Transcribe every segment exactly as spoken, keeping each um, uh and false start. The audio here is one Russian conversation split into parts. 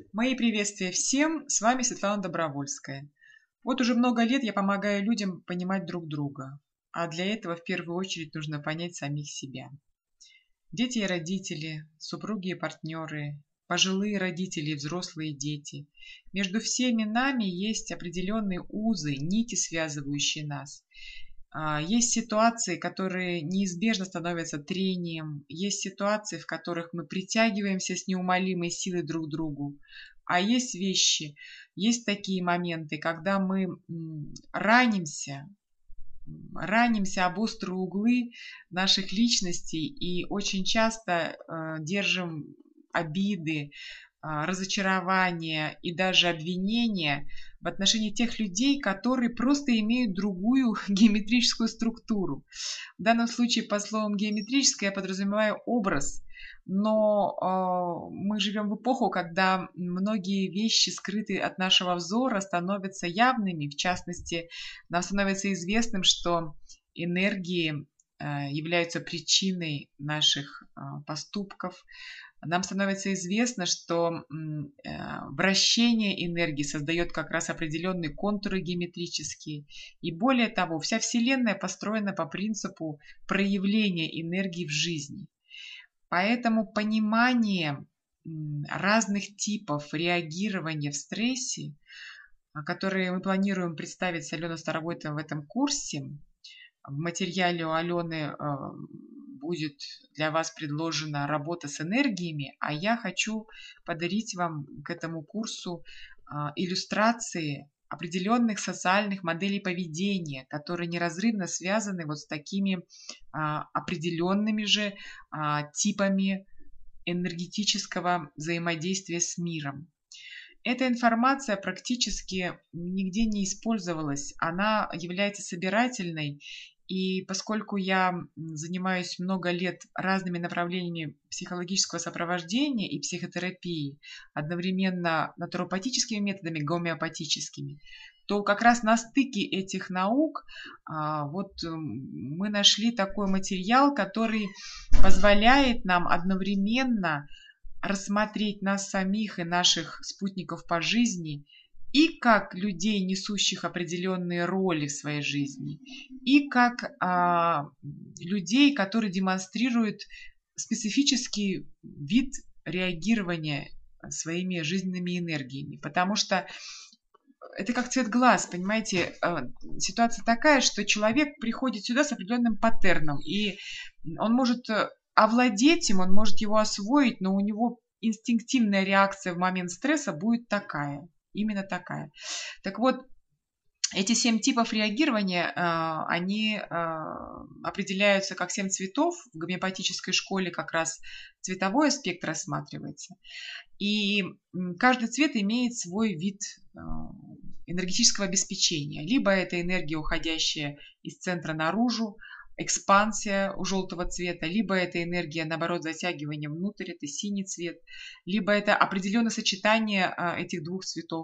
Мои приветствия всем, с вами Светлана Добровольская. Вот уже много лет я помогаю людям понимать друг друга, а для этого в первую очередь нужно понять самих себя. Дети и родители, супруги и партнеры, пожилые родители и взрослые дети. Между всеми нами есть определенные узы, нити, связывающие нас. А, Есть ситуации, которые неизбежно становятся трением, есть ситуации, в которых мы притягиваемся с неумолимой силой друг к другу, а есть вещи, есть такие моменты, когда мы м, ранимся, м, ранимся об острые углы наших личностей и очень часто э, держим обиды, а, разочарования и даже обвинения в отношении тех людей, которые просто имеют другую геометрическую структуру. В данном случае под словом геометрическое я подразумеваю образ, но э, мы живем в эпоху, когда многие вещи, скрытые от нашего взора, становятся явными. В частности, нам становится известным, что энергии э, являются причиной наших э, поступков. Нам становится известно, что м, э, вращение энергии создает как раз определенные контуры геометрические. И более того, вся Вселенная построена по принципу проявления энергии в жизни. Поэтому понимание м, разных типов реагирования в стрессе, а, которые мы планируем представить с Аленой Старовойтовой в этом курсе, в материале у Алены э, будет для вас предложена работа с энергиями, а я хочу подарить вам к этому курсу э, иллюстрации определенных социальных моделей поведения, которые неразрывно связаны вот с такими а, определенными же а, типами энергетического взаимодействия с миром. Эта информация практически нигде не использовалась, она является собирательной, и поскольку я занимаюсь много лет разными направлениями психологического сопровождения и психотерапии, одновременно натуропатическими методами, гомеопатическими, то как раз на стыке этих наук а, вот мы нашли такой материал, который позволяет нам одновременно рассмотреть нас самих и наших спутников по жизни и как людей, несущих определенные роли в своей жизни, и как а, людей, которые демонстрируют специфический вид реагирования своими жизненными энергиями. Потому что это как цвет глаз, понимаете, ситуация такая, что человек приходит сюда с определенным паттерном, и он может овладеть им, он может его освоить, но у него инстинктивная реакция в момент стресса будет такая, именно такая. Так вот, эти семь типов реагирования, они определяются как семь цветов. В гомеопатической школе как раз цветовой аспект рассматривается. И каждый цвет имеет свой вид энергетического обеспечения. Либо это энергия, уходящая из центра наружу, экспансия у желтого цвета, либо это энергия, наоборот, затягивания внутрь, это синий цвет, либо это определенное сочетание этих двух цветов.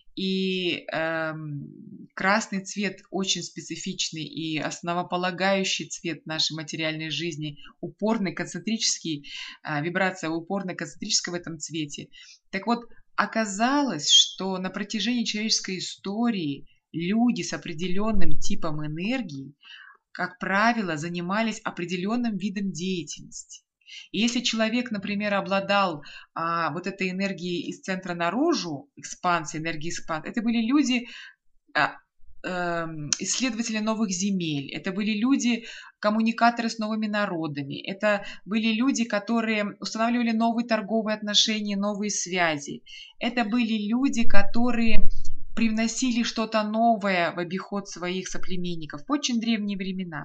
И э, красный цвет очень специфичный и основополагающий цвет нашей материальной жизни, упорный, концентрический, э, вибрация упорно концентрическая в этом цвете. Так вот, оказалось, что на протяжении человеческой истории люди с определенным типом энергии, как правило, занимались определенным видом деятельности. И если человек, например, обладал а, вот этой энергией из центра наружу, экспансия, энергия экспансии, это были люди, а, э, исследователи новых земель, это были люди, коммуникаторы с новыми народами, это были люди, которые устанавливали новые торговые отношения, новые связи, это были люди, которые привносили что-то новое в обиход своих соплеменников в очень древние времена.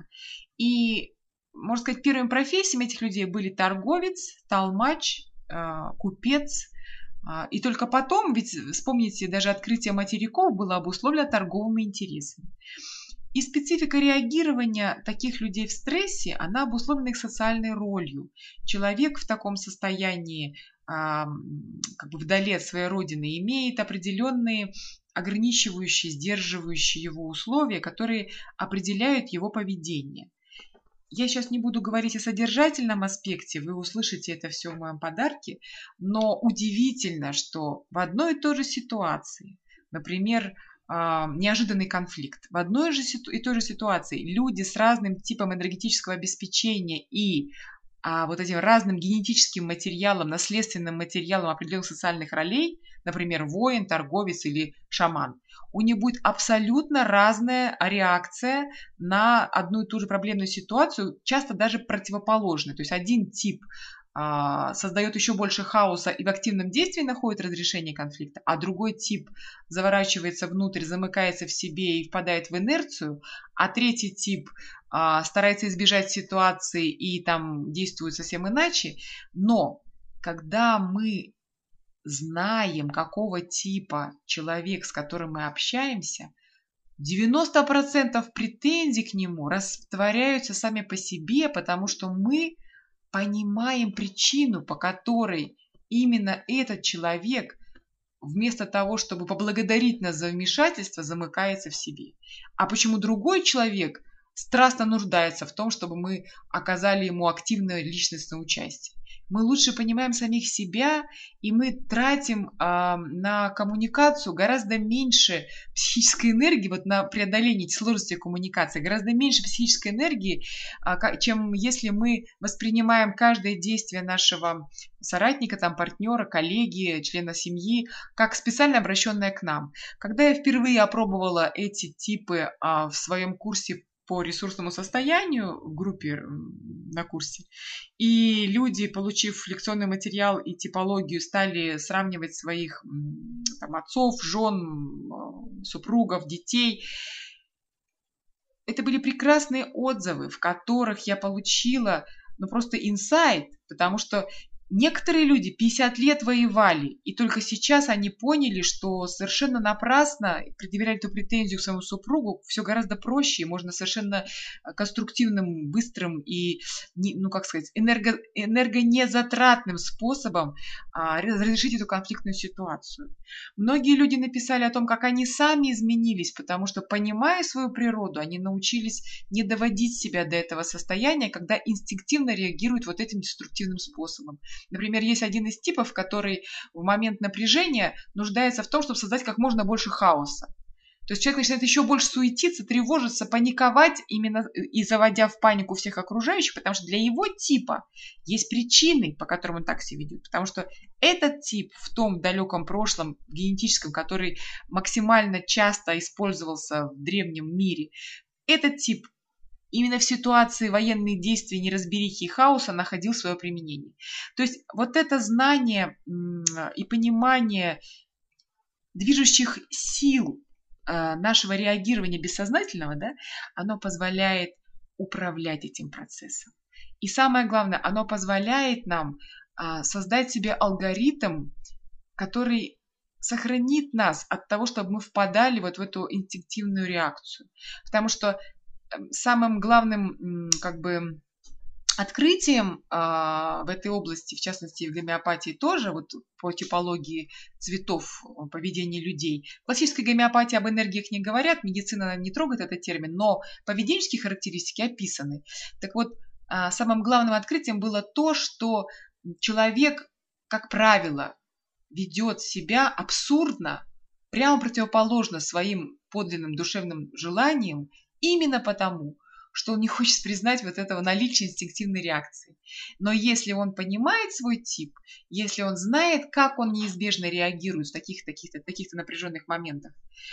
И можно сказать, первыми профессиями этих людей были торговец, толмач, купец. И только потом, ведь вспомните, даже открытие материков было обусловлено торговыми интересами. И специфика реагирования таких людей в стрессе, она обусловлена их социальной ролью. Человек в таком состоянии, как бы вдали от своей родины, имеет определенные ограничивающие, сдерживающие его условия, которые определяют его поведение. Я сейчас не буду говорить о содержательном аспекте, вы услышите это все в моем подарке, но удивительно, что в одной и той же ситуации, например, а, неожиданный конфликт, в одной же ситу- и той же ситуации люди с разным типом энергетического обеспечения и а, вот этим разным генетическим материалом, наследственным материалом определенных социальных ролей, например, воин, торговец или шаман, у них будет абсолютно разная реакция на одну и ту же проблемную ситуацию, часто даже противоположная. То есть один тип а, создает еще больше хаоса и в активном действии находит разрешение конфликта, а другой тип заворачивается внутрь, замыкается в себе и впадает в инерцию, а третий тип а, старается избежать ситуации и там действует совсем иначе. Но когда мы знаем, какого типа человек, с которым мы общаемся, девяносто процентов претензий к нему растворяются сами по себе, потому что мы понимаем причину, по которой именно этот человек вместо того, чтобы поблагодарить нас за вмешательство, замыкается в себе. А почему другой человек страстно нуждается в том, чтобы мы оказали ему активное личностное участие? Мы лучше понимаем самих себя, и мы тратим а, на коммуникацию гораздо меньше психической энергии, вот на преодоление сложности коммуникации, гораздо меньше психической энергии, а, чем если мы воспринимаем каждое действие нашего соратника, там, партнера, коллеги, члена семьи, как специально обращенное к нам. Когда я впервые опробовала эти типы а, в своем курсе по ресурсному состоянию в группе на курсе, и люди, получив лекционный материал и типологию, стали сравнивать своих там, отцов, жен, супругов, детей. Это были прекрасные отзывы, в которых я получила ну, просто инсайт, потому что некоторые люди пятьдесят лет воевали, и только сейчас они поняли, что совершенно напрасно предъявлять эту претензию к своему супругу, все гораздо проще, и можно совершенно конструктивным, быстрым и, ну как сказать, энерго, энергонезатратным способом а, разрешить эту конфликтную ситуацию. Многие люди написали о том, как они сами изменились, потому что, понимая свою природу, они научились не доводить себя до этого состояния, когда инстинктивно реагируют вот этим деструктивным способом. Например, есть один из типов, который в момент напряжения нуждается в том, чтобы создать как можно больше хаоса. То есть человек начинает еще больше суетиться, тревожиться, паниковать именно и заводя в панику всех окружающих, потому что для его типа есть причины, по которым он так себя ведет. Потому что этот тип в том далеком прошлом генетическом, который максимально часто использовался в древнем мире, этот тип именно в ситуации военных действий, неразберихи и хаоса находил свое применение. То есть вот это знание и понимание движущих сил нашего реагирования бессознательного, да, оно позволяет управлять этим процессом. И самое главное, оно позволяет нам создать себе алгоритм, который сохранит нас от того, чтобы мы впадали вот в эту инстинктивную реакцию. Потому что самым главным как бы открытием а, в этой области, в частности в гомеопатии тоже, вот по типологии цветов поведения людей. В классической гомеопатии об энергиях не говорят, медицина не трогает этот термин, но поведенческие характеристики описаны. Так вот, а, самым главным открытием было то, что человек, как правило, ведет себя абсурдно, прямо противоположно своим подлинным душевным желаниям, именно потому, что он не хочет признать вот этого наличия инстинктивной реакции. Но если он понимает свой тип, если он знает, как он неизбежно реагирует в таких-то таких-то, таких-то напряженных моментах,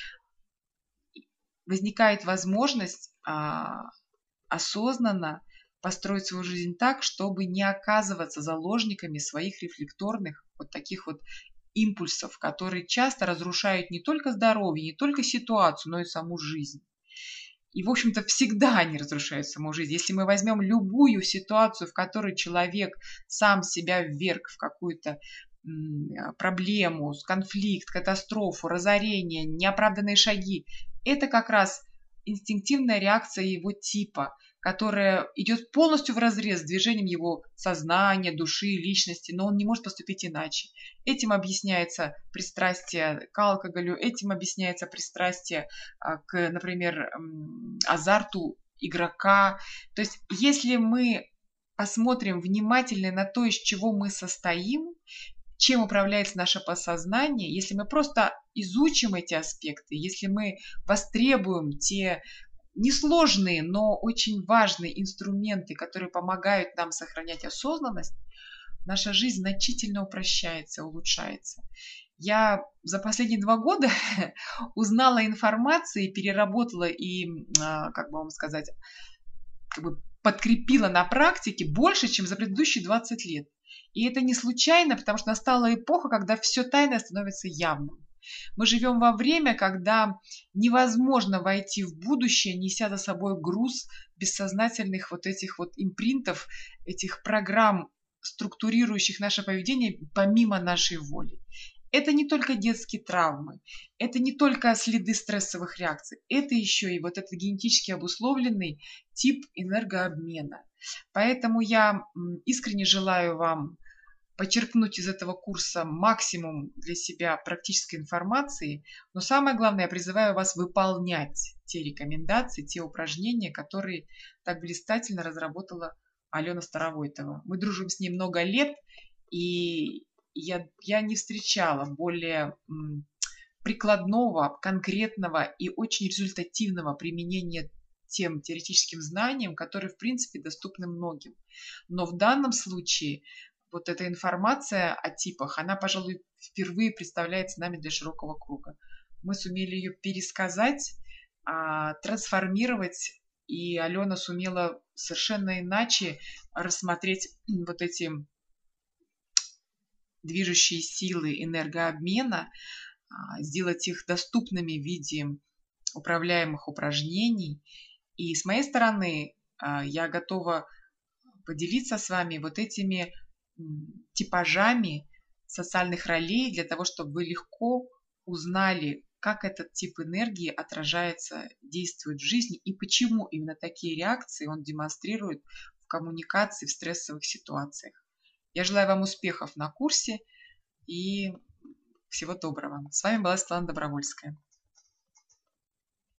возникает возможность а, осознанно построить свою жизнь так, чтобы не оказываться заложниками своих рефлекторных вот таких вот импульсов, которые часто разрушают не только здоровье, не только ситуацию, но и саму жизнь. И, в общем-то, всегда они разрушают саму жизнь. Если мы возьмем любую ситуацию, в которой человек сам себя вверг в какую-то проблему, конфликт, катастрофу, разорение, неоправданные шаги, это как раз инстинктивная реакция его типа, которая идет полностью вразрез с движением его сознания, души, личности, но он не может поступить иначе. Этим объясняется пристрастие к алкоголю, этим объясняется пристрастие к, например, азарту игрока. То есть если мы посмотрим внимательно на то, из чего мы состоим, чем управляется наше подсознание, если мы просто изучим эти аспекты, если мы востребуем те несложные, но очень важные инструменты, которые помогают нам сохранять осознанность, наша жизнь значительно упрощается, улучшается. Я за последние два года узнала информацию и переработала и, как бы вам сказать, как бы подкрепила на практике больше, чем за предыдущие двадцать лет. И это не случайно, потому что настала эпоха, когда все тайное становится явным. Мы живем во время, когда невозможно войти в будущее, неся за собой груз бессознательных вот этих вот импринтов, этих программ, структурирующих наше поведение помимо нашей воли. Это не только детские травмы, это не только следы стрессовых реакций, это еще и вот этот генетически обусловленный тип энергообмена. Поэтому я искренне желаю вам почерпнуть из этого курса максимум для себя практической информации, но самое главное, я призываю вас выполнять те рекомендации, те упражнения, которые так блистательно разработала Алена Старовойтова. Мы дружим с ней много лет, и я, я не встречала более м, прикладного, конкретного и очень результативного применения тем теоретическим знаниям, которые, в принципе, доступны многим. Но в данном случае вот эта информация о типах, она, пожалуй, впервые представляется нами для широкого круга. Мы сумели ее пересказать, трансформировать, и Алена сумела совершенно иначе рассмотреть вот эти движущие силы энергообмена, сделать их доступными в виде управляемых упражнений. И с моей стороны я готова поделиться с вами вот этими типажами социальных ролей для того, чтобы вы легко узнали, как этот тип энергии отражается, действует в жизни и почему именно такие реакции он демонстрирует в коммуникации, в стрессовых ситуациях. Я желаю вам успехов на курсе и всего доброго. С вами была Светлана Добровольская.